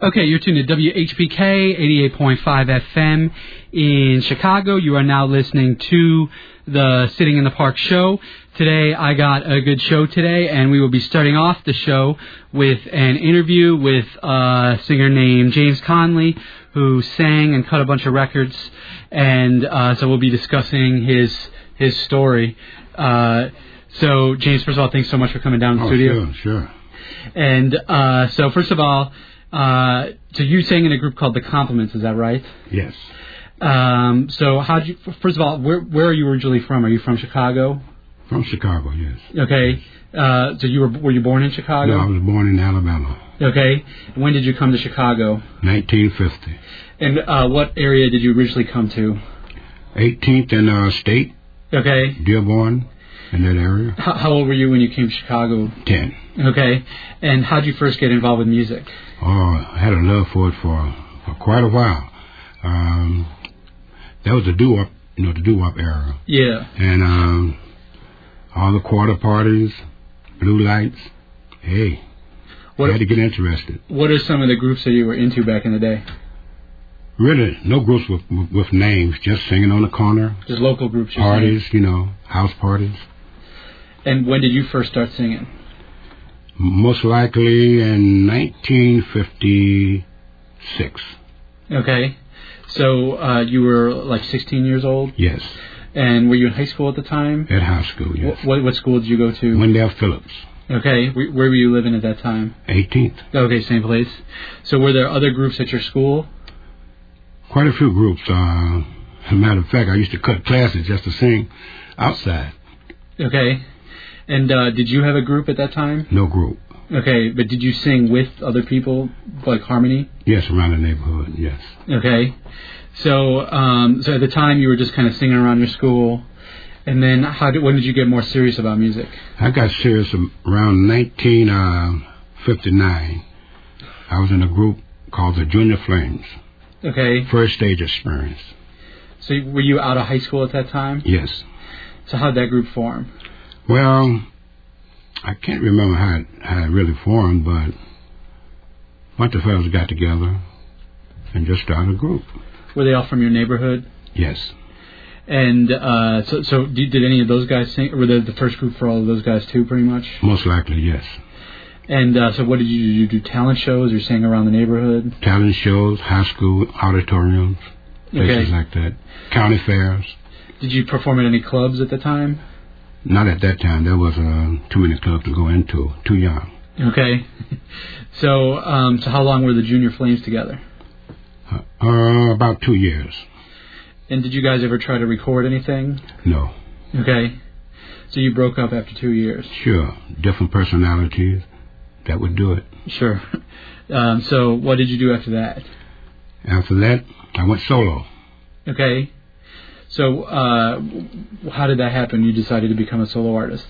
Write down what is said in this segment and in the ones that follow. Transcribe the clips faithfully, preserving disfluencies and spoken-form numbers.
Okay, you're tuned to W H P K eighty-eight point five F M in Chicago. You are now listening to the Sitting in the Park show. Today, I got a good show today, and we will be starting off the show with an interview with a singer named James Conley, who sang and cut a bunch of records, and uh, so we'll be discussing his his story. Uh, so, James, first of all, thanks so much for coming down to the oh, studio. Sure, sure. And uh, so, first of all, uh, so you sang in a group called The Compliments, is that right? Yes. Um, so, how'd you? First of all, where where are you originally from? Are you from Chicago? From Chicago, yes. Okay. Uh, so you were were you born in Chicago? No, I was born in Alabama. Okay. When did you come to Chicago? nineteen fifty. And uh, what area did you originally come to? eighteenth and uh, State. Okay. Dearborn, in that area. How, how old were you when you came to Chicago? Ten. Okay. And how did you first get involved with music? Oh, I had a love for it for, for quite a while. Um, that was the doo-wop, you know, the doo-wop era. Yeah. And um, all the quarter parties, blue lights. Hey, what, I had to get interested. What are some of the groups that you were into back in the day? Really, no groups with, with, with names, just singing on the corner. Just local groups? Parties, saying? you know, house parties. And when did you first start singing? Most likely in nineteen fifty-six. Okay. So uh, you were like sixteen years old? Yes. And were you in high school at the time? At high school, yes. What, what school did you go to? Wendell Phillips. Okay. Where, where were you living at that time? eighteenth. Okay, same place. So were there other groups at your school? Quite a few groups. Uh, as a matter of fact, I used to cut classes just to sing outside. Okay. And uh, did you have a group at that time? No group. Okay, but did you sing with other people, like harmony? Yes, around the neighborhood, yes. Okay. So um, so at the time you were just kind of singing around your school, and then how did, when did you get more serious about music? I got serious around nineteen fifty-nine. I was in a group called the Junior Flames. Okay. First stage experience. So were you out of high school at that time? Yes. So how did that group form? Well, I can't remember how it, how it really formed, but a bunch of fellas got together and just started a group. Were they all from your neighborhood? Yes. And uh, so, so did, did any of those guys sing? Or were they the first group for all of those guys too, pretty much? Most likely, yes. And uh, so what did you do? Did you do talent shows or sing around the neighborhood? Talent shows, high school auditoriums, places okay. like that. County fairs. Did you perform at any clubs at the time? Not at that time. There was uh, too many clubs to go into. Too young. Okay. So, um, so how long were the Junior Flames together? Uh, uh, about two years. And did you guys ever try to record anything? No. Okay. So you broke up after two years? Sure. Different personalities. That would do it. Sure. Um, so what did you do after that? After that, I went solo. Okay. So uh, how did that happen? You decided to become a solo artist?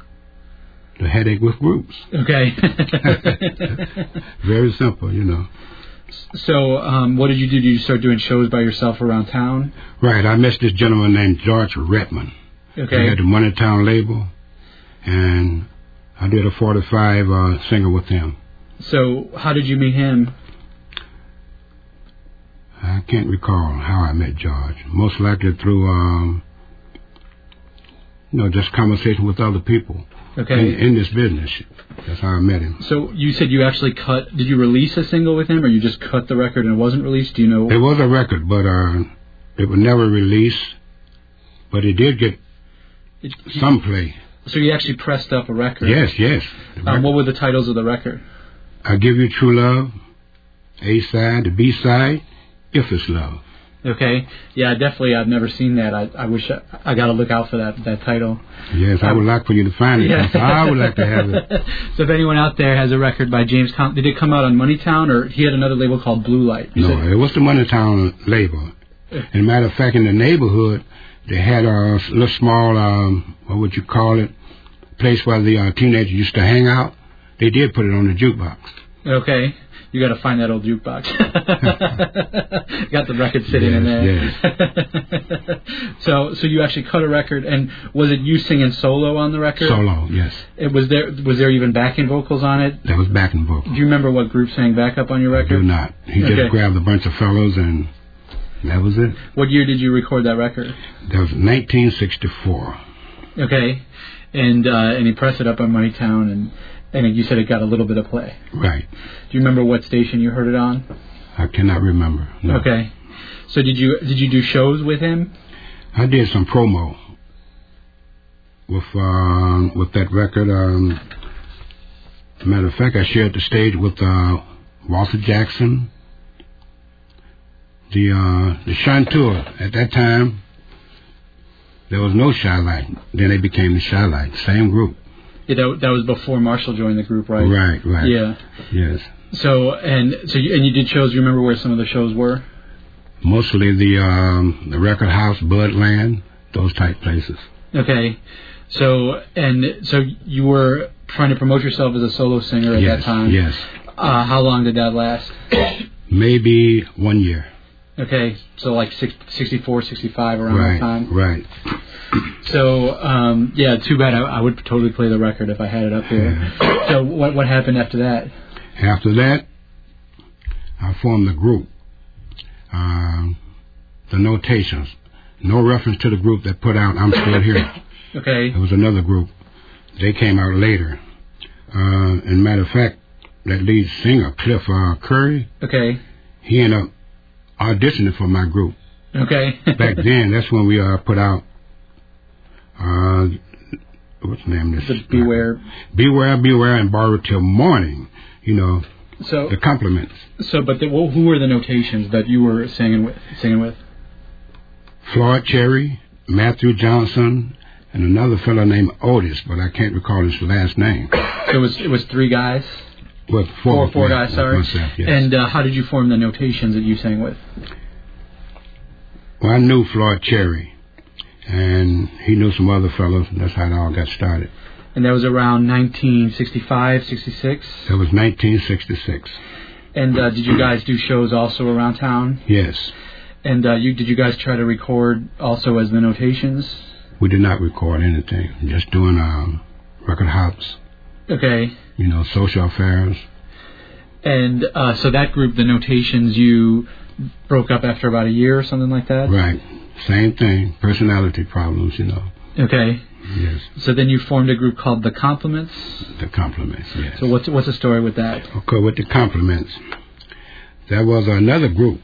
The headache with groups. Okay. Very simple, you know. So um, what did you do? Did you start doing shows by yourself around town? Right. I met this gentleman named George Redman. Okay. He had the Moneytown label, and I did a forty-five uh, single with him. So how did you meet him? I can't recall how I met George. Most likely through, um, you know, just conversation with other people. Okay. In, in this business. That's how I met him. So you said you actually cut, did you release a single with him, or you just cut the record and it wasn't released? Do you know? It was a record, but uh, it was never released. But it did get it, some play. So you actually pressed up a record? Yes, yes. Um, what were the titles of the record? I Give You True Love, A-side, the B-side, If It's Love. Okay. Yeah, definitely. I've never seen that. I, I wish I, I got to look out for that that title. Yes, I would like for you to find it. Yeah. I would like to have it. So if anyone out there has a record by James Con, did it come out on Moneytown, or he had another label called Blue Light? You no, said? It was the Moneytown label. As a matter of fact, in the neighborhood, they had a little small, um, what would you call it, place where the uh, teenagers used to hang out. They did put it on the jukebox. Okay. You got to find that old jukebox. Got the record sitting yes, in there. Yes. so, so you actually cut a record, and was it you singing solo on the record? Solo, yes. It was there. Was there even backing vocals on it? There was backing vocals. Do you remember what group sang backup on your record? I do not. He Okay. just grabbed a bunch of fellows, and that was it. What year did you record that record? That was nineteen sixty-four. Okay, and uh, and he pressed it up on Moneytown, and and you said it got a little bit of play. Right. Do you remember what station you heard it on? I cannot remember. No. Okay. So did you did you do shows with him? I did some promo with um, with that record. Um, matter of fact, I shared the stage with uh, Walter Jackson, the uh, the Chanteur. At that time, there was no Shy-Light. Then they became the Shy-Light, same group. Yeah, that, that was before Marshall joined the group, right? Right, right. Yeah. Yes. So and so you, and you did shows. Do you remember where some of the shows were? Mostly the um, the Record House, Budland, those type places. Okay. So and so you were trying to promote yourself as a solo singer at yes, that time. Yes. Uh, how long did that last? Maybe one year. Okay, so like six, sixty-four, sixty-five around right, that time. Right. So um, yeah, too bad. I, I would totally play the record if I had it up here. Yeah. So what what happened after that? After that, I formed the group. Um, the Notations. No reference to the group that put out I'm Still Here. Okay. It was another group. They came out later. Uh, and matter of fact, that lead singer, Cliff uh, Curry, Okay. he ended up auditioning for my group. Okay. Back then, that's when we uh, put out, uh, what's the name of this? The Beware. Beware, Beware, and Borrow Till Morning. You know, So the compliments. so, but the, well, who were the Notations that you were singing with? Singing with? Floyd Cherry, Matthew Johnson, and another fellow named Otis, but I can't recall his last name. So it was it was three guys. Well, Four four, four yeah, guys. Sorry. myself, yes. And uh, how did you form the Notations that you sang with? Well, I knew Floyd Cherry, and he knew some other fellows, and that's how it all got started. And that was around nineteen sixty-five, sixty-six. That was nineteen sixty-six. And uh, did you guys do shows also around town? Yes. And uh, you did you guys try to record also as the Notations? We did not record anything, just doing um, record hops, Okay. you know, social affairs. And uh, so that group, the Notations, you broke up after about a year or something like that? Right. Same thing. Personality problems, you know. Okay. Yes. So then you formed a group called The Compliments? The Compliments, yes. So what's what's the story with that? Okay, with the Compliments, there was another group.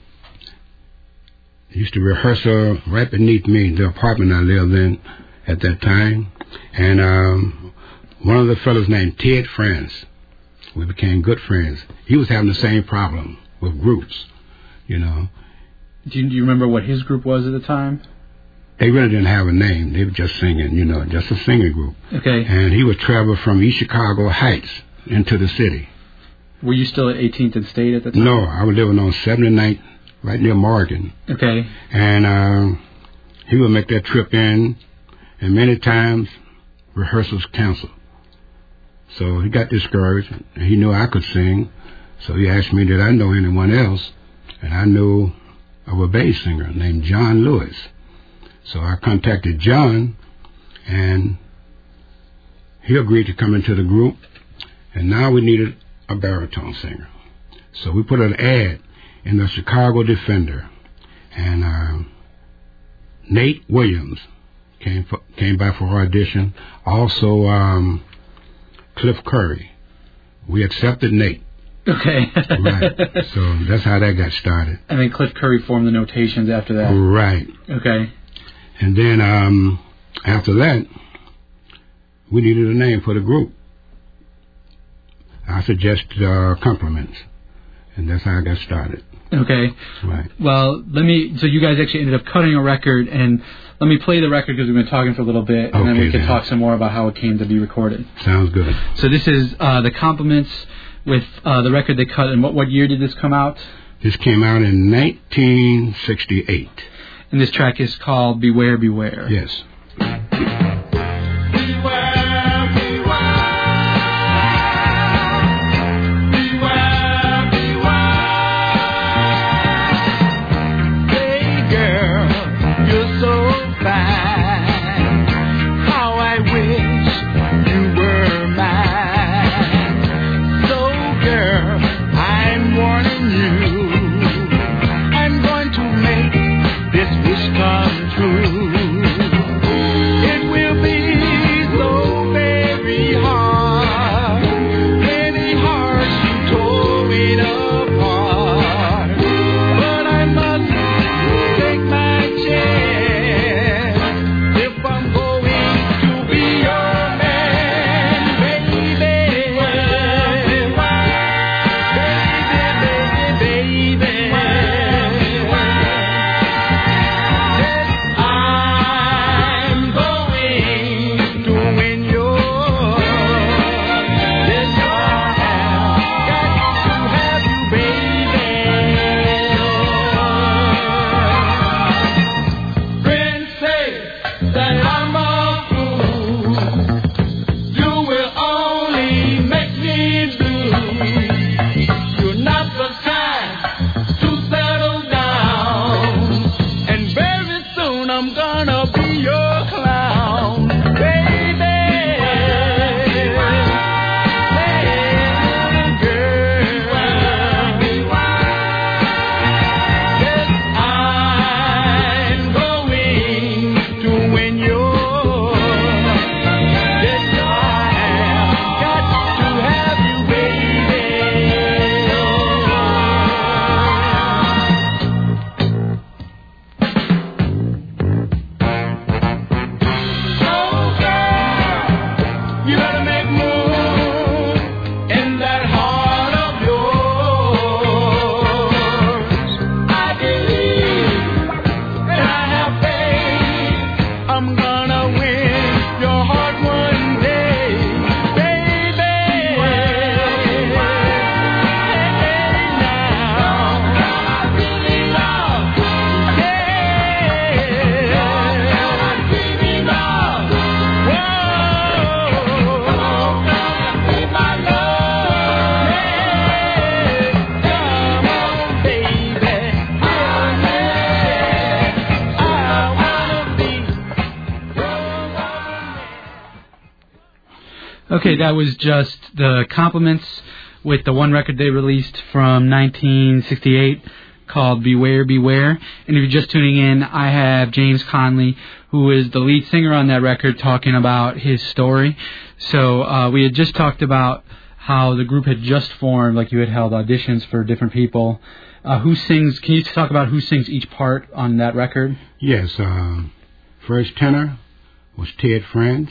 Used to rehearse uh, right beneath me, the apartment I lived in at that time. And um, one of the fellows named Ted France. We became good friends. He was having the same problem with groups, you know. Do you, do you remember what his group was at the time? They really didn't have a name. They were just singing, you know, just a singing group. Okay. And he would travel from East Chicago Heights into the city. Were you still at eighteenth and State at the time? No, I was living on seventy-ninth, right near Morgan. Okay. And uh, he would make that trip in, and many times rehearsals canceled. So he got discouraged, and he knew I could sing. So he asked me, did I know anyone else? And I knew of a bass singer named John Lewis. So I contacted John, and he agreed to come into the group. And now we needed a baritone singer. So we put an ad in the Chicago Defender, and uh, Nate Williams came for, came by for audition. Also, um, Cliff Curry. We accepted Nate. Okay. Right. So that's how that got started. And then Cliff Curry formed the Notations after that. Right. Okay. And then um, after that, we needed a name for the group. I suggested uh, Compliments, and that's how I got started. Okay. Right. Well, let me. So you guys actually ended up cutting a record, and let me play the record because we've been talking for a little bit, and okay, then we can then. talk some more about how it came to be recorded. Sounds good. So this is uh, the Compliments with uh, the record they cut. And what what year did this come out? This came out in nineteen sixty-eight. And this track is called Beware, Beware. Yes. Beware, beware. Beware, beware. Okay, that was just the Compliments with the one record they released from nineteen sixty-eight called Beware, Beware. And if you're just tuning in, I have James Conley, who is the lead singer on that record, talking about his story. So uh, we had just talked about how the group had just formed, like you had held auditions for different people. Uh, who sings, can you talk about who sings each part on that record? Yes, uh, first tenor was Ted France,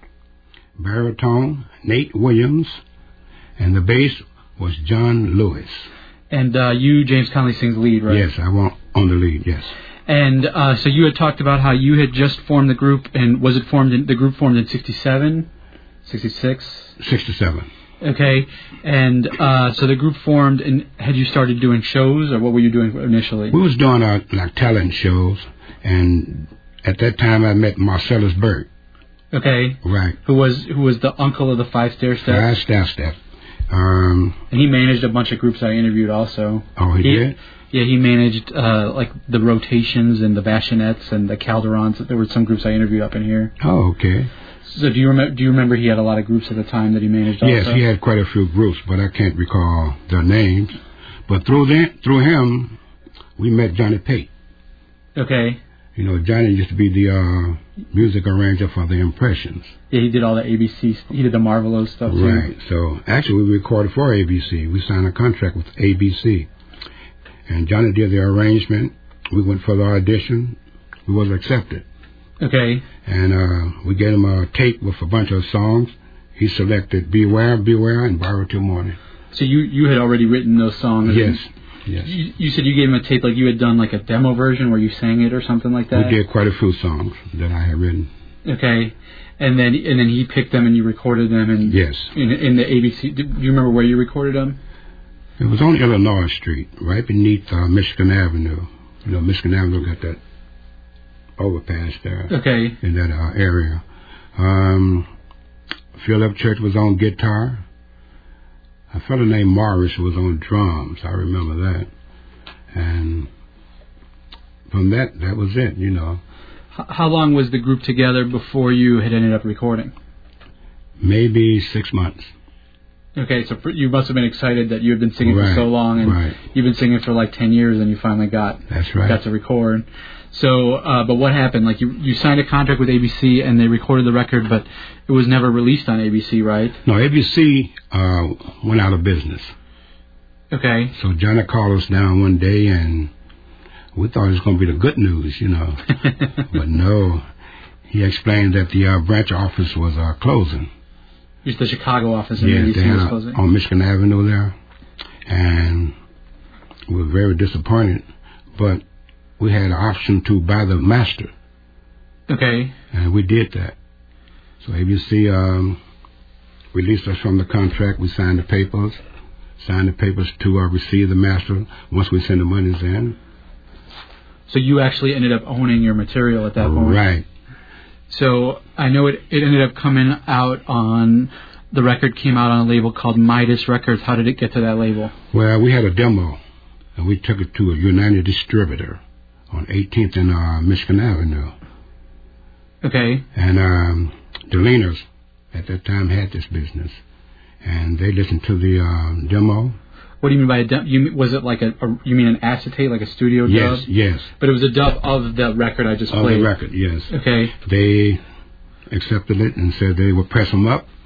baritone, Nate Williams, and the bass was John Lewis. And uh, you, James Conley, sings lead, right? Yes, I want on the lead, yes. And uh, so you had talked about how you had just formed the group, and was it formed in, the group formed in sixty-seven, sixty-six? sixty-seven. Okay, and uh, so the group formed, and had you started doing shows, or what were you doing initially? We was doing uh, like talent shows, and at that time I met Marcellus Burt. Okay. Right. Who was who was the uncle of the Five Stair Step? Five Stair Step. Um, and he managed a bunch of groups I interviewed also. Oh, he, he did? Yeah, he managed uh, like the Rotations and the Bachenettes and the Calderons. There were some groups I interviewed up in here. Oh, okay. So do you remember? Do you remember he had a lot of groups at the time that he managed? Also? Yes, he had quite a few groups, but I can't recall their names. But through them, through him, we met Johnny Pate. Okay. You know, Johnny used to be the uh, music arranger for the Impressions. Yeah, he did all the A B C. He did the Marvelous stuff too. Right. So actually, we recorded for A B C. We signed a contract with A B C, and Johnny did the arrangement. We went for the audition. We was accepted. Okay. And uh, we gave him a tape with a bunch of songs. He selected Beware, Beware, and Borrow Till Morning. So you, you had already written those songs? Yes, yes. You, you said you gave him a tape, like you had done like a demo version where you sang it or something like that? We did quite a few songs that I had written. Okay. And then and then he picked them and you recorded them in, yes. in, in the A B C. Do you remember where you recorded them? It was on Illinois Street, right beneath uh, Michigan Avenue. You know, Michigan Avenue got that overpass there. Okay. In that uh, area. Um, Philip Church was on guitar. A fellow named Morris was on drums. I remember that. And from that, that was it, you know. H- how long was the group together before you had ended up recording? Maybe six months. Okay, so you must have been excited that you had been singing right, for so long, and right. you've been singing for like ten years, and you finally got That's right. got to record. So, uh, but what happened? Like you, you signed a contract with A B C, and they recorded the record, but it was never released on A B C, right? No, A B C uh, went out of business. Okay. So Johnny called us down one day, and we thought it was going to be the good news, you know. But no, he explained that the uh, branch office was uh, closing. Just the Chicago office in yes, A B C they was had, closing? on Michigan Avenue there. And we were very disappointed, but we had an option to buy the master. Okay. And we did that. So A B C um, released us from the contract. We signed the papers, signed the papers to uh, receive the master once we send the monies in. So you actually ended up owning your material at that point? Right. So I know it, it ended up coming out on, the record came out on a label called Midas Records. How did it get to that label? Well, we had a demo, and we took it to a United distributor on eighteenth and uh, Michigan Avenue. Okay. And um, the Leaners at that time had this business, and they listened to the uh, demo. What do you mean by a dub? You, was it like a, a, you mean an acetate, like a studio dub? Yes, yes. But it was a dub of the record I just of played? Of the record, yes. Okay. They accepted it and said they would press them up,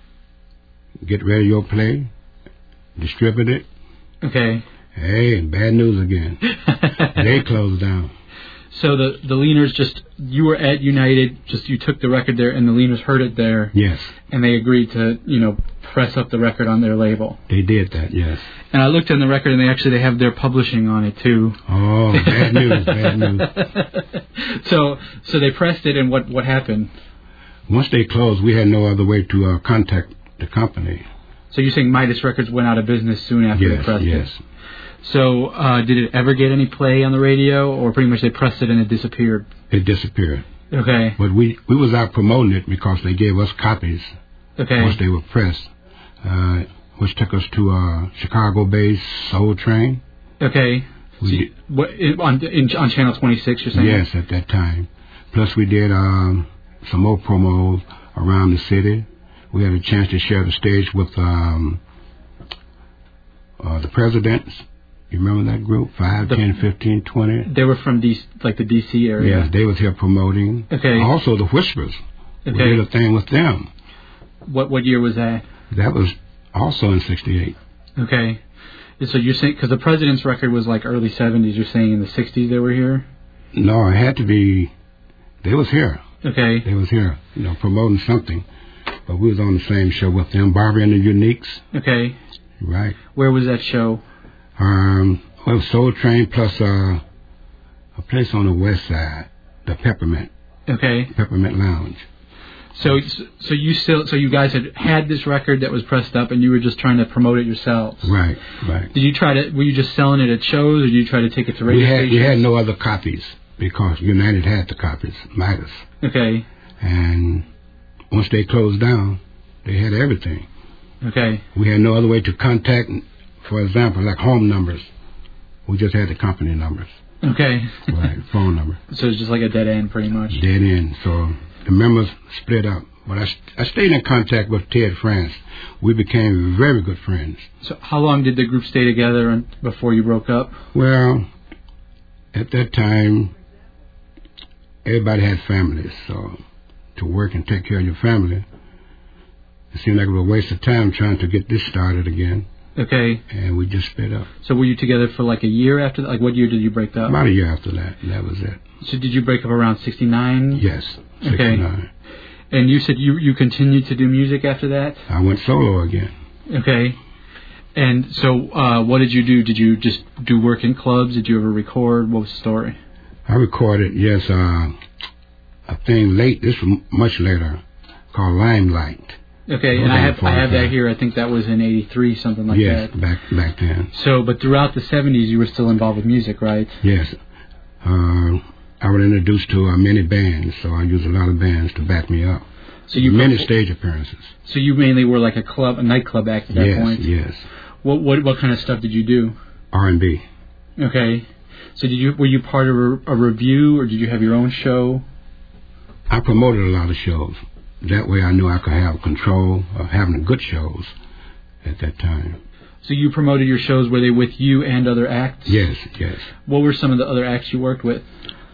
get radio play, distribute it. Okay. Hey, bad news again. They closed down. So the the Leaners just, you were at United, just you took the record there, and the Leaners heard it there. Yes. And they agreed to, you know, press up the record on their label. They did that, yes. And I looked on the record, and they actually they have their publishing on it too. Oh, bad news, bad news. So so they pressed it, and what what happened? Once they closed, we had no other way to uh, contact the company. So you're saying Midas Records went out of business soon after yes, they pressed yes. it? Yes. So, uh, did it ever get any play on the radio, or pretty much they pressed it and it disappeared? It disappeared. Okay. But we, we was out promoting it because they gave us copies. Okay. Once they were pressed, uh, which took us to uh, Chicago-based Soul Train. Okay. We so you, what, in, on, in, on Channel twenty-six, you're saying? Yes, at that time. Plus, we did um, some more promos around the city. We had a chance to share the stage with um, uh, the Presidents. You remember that group? Five, the, ten, fifteen, twenty. They were from D C, like the D C area. Yes, they was here promoting. Okay. Also, the Whispers. Okay. We did a thing with them. What what year was that? That was also in sixty-eight. Okay. So you're saying, because the President's record was like early seventies, you're saying in the sixties they were here? No, it had to be, they was here. Okay. They was here, you know, promoting something. But we was on the same show with them, Barbie and the Uniques. Okay. Right. Where was that show? Um, well, Soul Train plus uh, a place on the west side, the Peppermint. Okay. Peppermint Lounge. So, so you still, so you guys had had this record that was pressed up, and you were just trying to promote it yourselves. Right, right. Did you try to? Were you just selling it at shows, or did you try to take it to radio we had, stations? We had no other copies because United had the copies, Midas. Okay. And once they closed down, they had everything. Okay. We had no other way to contact, for example, like home numbers. We just had the company numbers. Okay. Right, phone number. So it's just like a dead end, pretty much. Dead end. So the members split up. But I, I stayed in contact with Ted France. We became very good friends. So how long did the group stay together before you broke up? Well, at that time, everybody had families. So to work and take care of your family, it seemed like it was a waste of time trying to get this started again. Okay. And we just split up. So were you together for like a year after that? Like what year did you break up? About a year after that. That was it. So did you break up around sixty-nine? Yes, sixty-nine. Okay. And you said you, you continued to do music after that? I went solo again. Okay. And so uh, what did you do? Did you just do work in clubs? Did you ever record? What was the story? I recorded, yes, uh, a thing late, this was much later, called Limelight. Okay, and I have I have that here. I think that was in eighty-three, something like yes, that. Yes, back back then. So, but throughout the seventies, you were still involved with music, right? Yes. Uh, I was introduced to uh, many bands, so I used a lot of bands to back me up. So you many perf- stage appearances. So you mainly were like a club, a nightclub act at that yes, point? Yes, yes. What what what kind of stuff did you do? R and B. Okay. So did you were you part of a, a review, or did you have your own show? I promoted a lot of shows. That way I knew I could have control of having good shows at that time. So you promoted your shows, were they with you and other acts? Yes, yes. What were some of the other acts you worked with?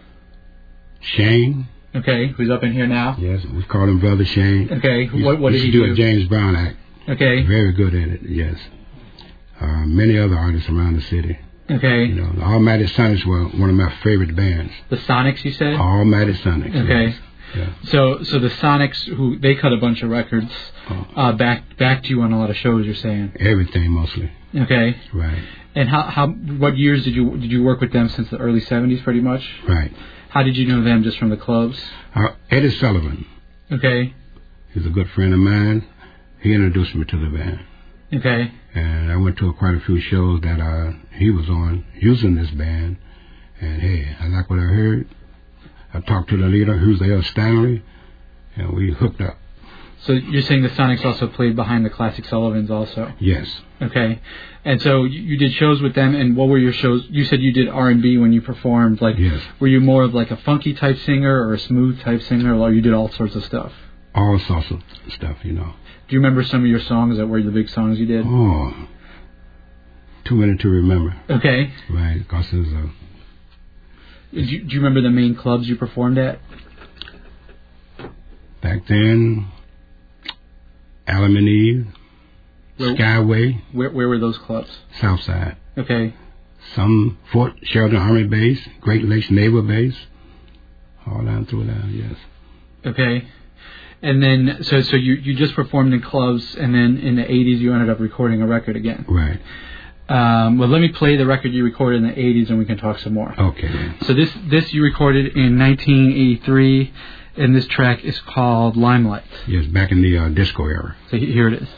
Shane. Okay, who's up in here now? Yes, we call him Brother Shane. Okay, he, what, what did he do? do? A James Brown act. Okay. Very good at it, yes. Uh, many other artists around the city. Okay. You know, the Automatic Sonics were one of my favorite bands. The Sonics, you said? Automatic Sonics. Okay. Yes. Yeah. So, so the Sonics, who they cut a bunch of records, oh. uh, back back to you on a lot of shows. You're saying everything mostly. Okay. Right. And how how what years did you did you work with them since the early seventies, pretty much? Right. How did you know them? Just from the clubs? Uh, Eddie Sullivan. Okay. He's a good friend of mine. He introduced me to the band. Okay. And I went to quite a few shows that uh, he was on using this band. And hey, I like what I heard. I talked to the leader, who's L. Stanley, and we hooked up. So you're saying the Sonics also played behind the Classic Sullivans also? Yes. Okay. And so you did shows with them, and what were your shows? You said you did R and B when you performed. Like, yes. Were you more of like a funky type singer or a smooth type singer, or you did all sorts of stuff? All sorts of stuff, you know. Do you remember some of your songs that were the big songs you did? Oh, too many to remember. Okay. Right, because there's a... Do you, do you remember the main clubs you performed at? Back then, Adam and Eve, where, Skyway. Where where were those clubs? Southside. Okay. Some Fort Sheridan Army Base, Great Lakes Naval Base, all down through there, yes. Okay. And then, so so you, you just performed in clubs, and then in the eighties you ended up recording a record again. Right. Um, well, let me play the record you recorded in the eighties, and we can talk some more. Okay. So this this you recorded in nineteen eighty-three, and this track is called Limelight. Yes, back in the uh, disco era. So here it is.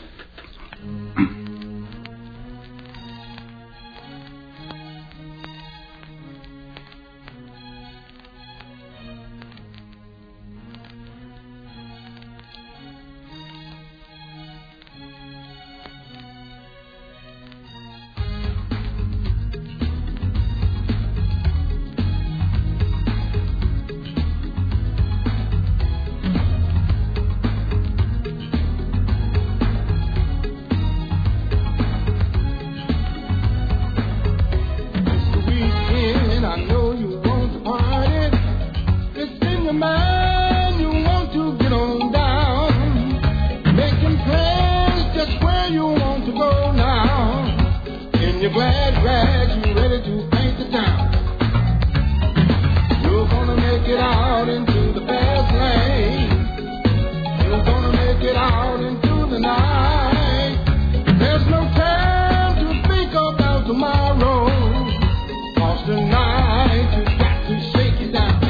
your glad rags, you ready to paint the town. You're gonna make it out into the fast lane. You're gonna make it out into the night. There's no time to think about tomorrow. Cause tonight you got to shake it down.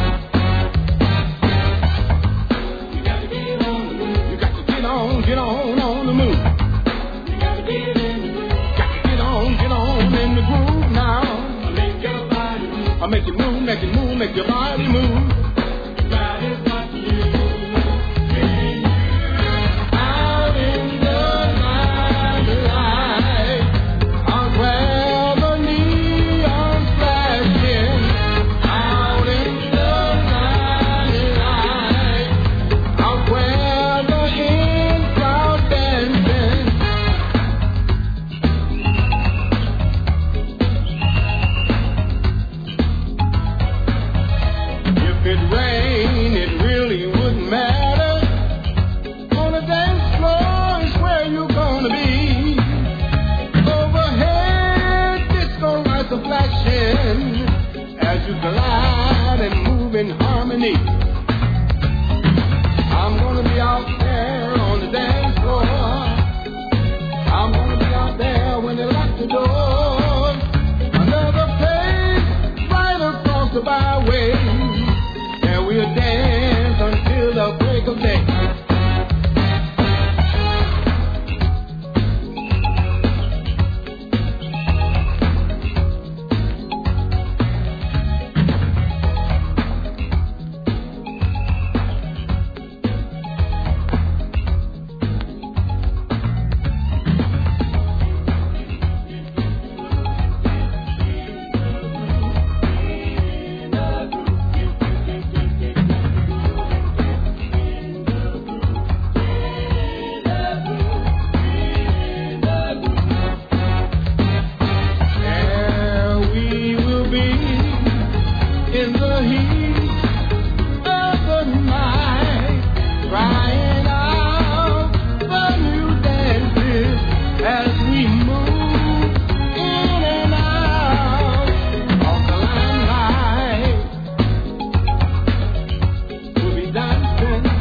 You got to get on the move. You got to get on, get on on the move. You got to get in the groove. Got to get on, get on in the groove now. Make your body move. I make it move, make it move, make your body move. That is what you do. Out in the night light, I'll grab a neon flashing. Out in the night light, I'll grab the in crowd dancing. If it rained, it really wouldn't matter. On the dance floor is where you're gonna be. Overhead, disco lights are flashing as you glide and move in harmony. I'm gonna be out there on the dance floor. I'm gonna be out there when they lock the door. Another place right across the byway, and we'll dance until the break of day. There we will be in the heat of the night, trying out the new dances as we move in and out of the limelight. We'll be dancing.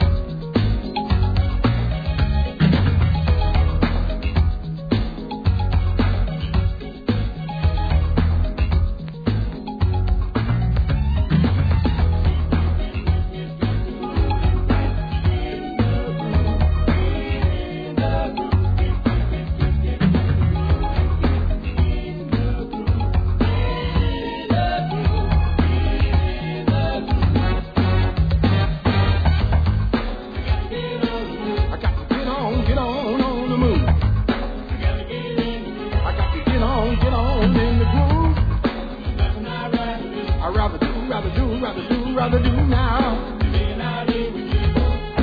I got to get on, get on on the move. I got to get in. I got to get on, get on in the groove. Nothing I'd rather do. I'd rather do, rather do, rather do, rather do now. Being out here with you.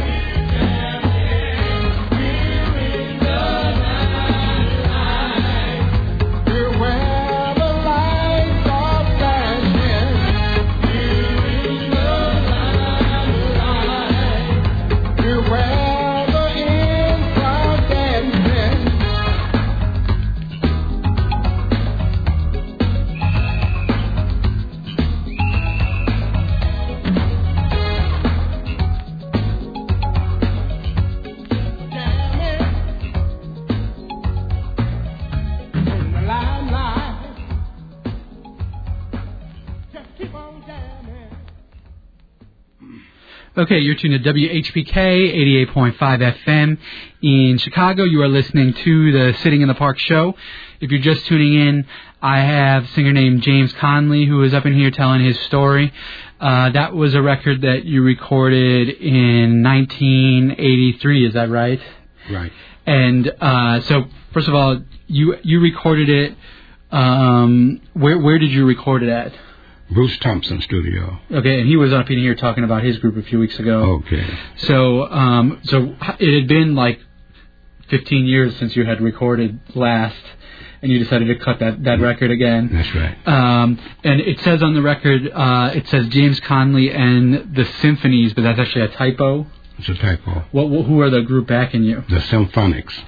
We're in the night. We're where the lights are flashing. We're in the night. We're where the in crowd dancing. In the limelight. Just keep on jamming. Okay, you're tuned to W H P K eighty-eight point five F M in Chicago. You are listening to the Sitting in the Park show. If you're just tuning in, I have a singer named James Conley who is up in here telling his story. Uh, that was a record that you recorded in nineteen eighty-three, is that right? Right. And uh, so, first of all, you you recorded it. Um, where where did you record it at? Bruce Thompson Studio. Okay, and he was up in here talking about his group a few weeks ago. Okay. So, um, so it had been like fifteen years since you had recorded last, and you decided to cut that, that record again. That's right. Um, and it says on the record, uh, it says James Conley and the Symphonies, but that's actually a typo. It's a typo. What, who are the group backing you? The Symphonics.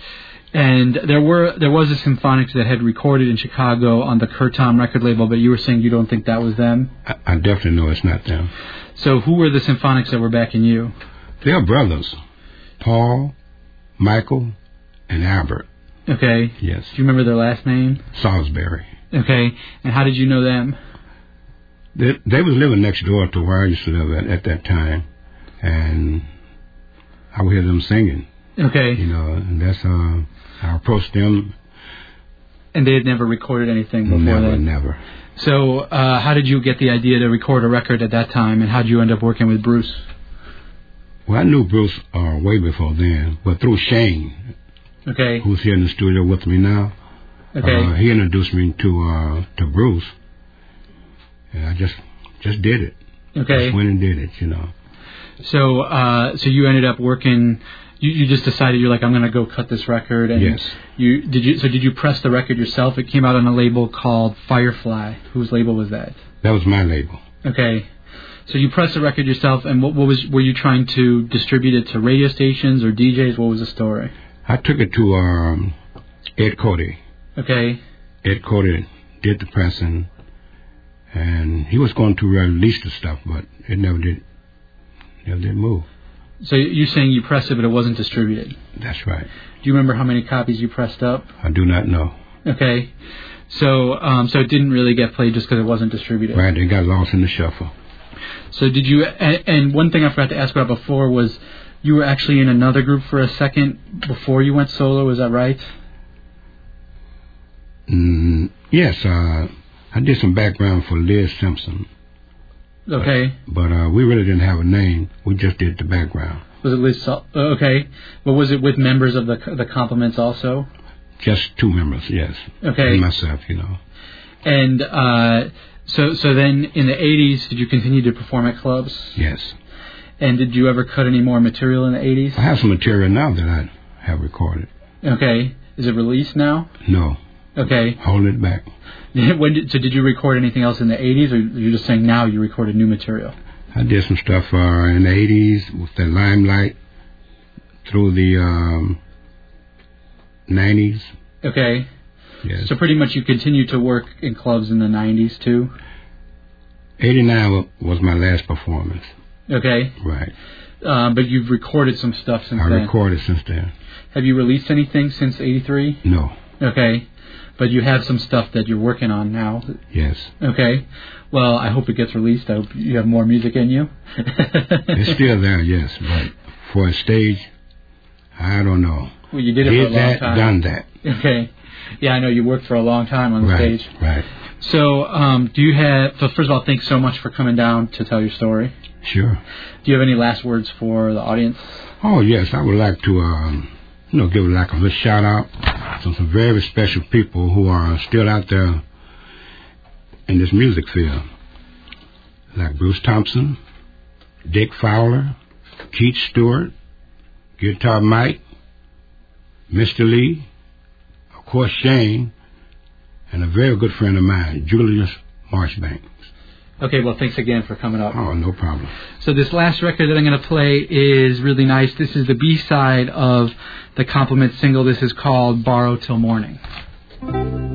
And there were there was a symphonics that had recorded in Chicago on the Curtom record label, but you were saying you don't think that was them? I, I definitely know it's not them. So who were the symphonics that were backing you? They are brothers, Paul, Michael, and Albert. Okay. Yes. Do you remember their last name? Salisbury. Okay. And how did you know them? They, they was living next door to where I used to live at, at that time, and I would hear them singing. Okay. You know, and that's uh, I approached them. And they had never recorded anything before Never, that? never. So uh, how did you get the idea to record a record at that time, and how did you end up working with Bruce? Well, I knew Bruce uh, way before then, but through Shane, Okay. who's here in the studio with me now. Okay. Uh, he introduced me to uh, to Bruce, and I just just did it. Okay. Just went and did it, you know. So uh, so you ended up working. You, you just decided you're like, I'm going to go cut this record. And Yes. You did you so did you press the record yourself? It came out on a label called Firefly. Whose label was that? That was my label. Okay. So you pressed the record yourself, and what, what was were you trying to distribute it to radio stations or D Js? What was the story? I took it to um, Ed Cody. Okay. Ed Cody did the pressing, and he was going to release the stuff, but it never did. Never did move. So you're saying you pressed it, but it wasn't distributed. That's right. Do you remember how many copies you pressed up? I do not know. Okay. So um, so it didn't really get played just because it wasn't distributed. Right, it got lost in the shuffle. So did you? And, and one thing I forgot to ask about before was you were actually in another group for a second before you went solo. Is that right? Mm, yes, uh, I did some background for Liz Simpson. Okay. But, but uh, we really didn't have a name. We just did the background. Was it Liz? Sol- okay. But was it with members of the the Compliments also? Just two members, yes. Okay. And myself, you know. And uh, so so then in the eighties, did you continue to perform at clubs? Yes. And did you ever cut any more material in the eighties? I have some material now that I have recorded. Okay. Is it released now? No. Okay. Hold it back. When did, so did you record anything else in the eighties, or you're just saying now you recorded new material? I did some stuff uh, in the eighties with the Limelight through the um, nineties. Okay. Yes. So pretty much you continued to work in clubs in the nineties too? eighty-nine was my last performance. Okay. Right. Um, but you've recorded some stuff since I then. recorded since then. Have you released anything since eighty-three? No. Okay. But you have some stuff that you're working on now? Yes. Okay. Well, I hope it gets released. I hope you have more music in you. It's still there, yes. But for a stage, I don't know. Well, you did it Did for a long that, time. done that. Okay. Yeah, I know you worked for a long time on the Right, stage. right. So, um, do you have... So, first of all, thanks so much for coming down to tell your story. Sure. Do you have any last words for the audience? Oh, yes. I would like to, um, you know, give like a little shout out to some very special people who are still out there in this music field. Like Bruce Thompson, Dick Fowler, Keith Stewart, Guitar Mike, Mister Lee, of course Shane, and a very good friend of mine, Julius Marchbanks. Okay, well, thanks again for coming up. Oh, no problem. So this last record that I'm going to play is really nice. This is the B-side of the Compliment single. This is called Borrow Till Morning.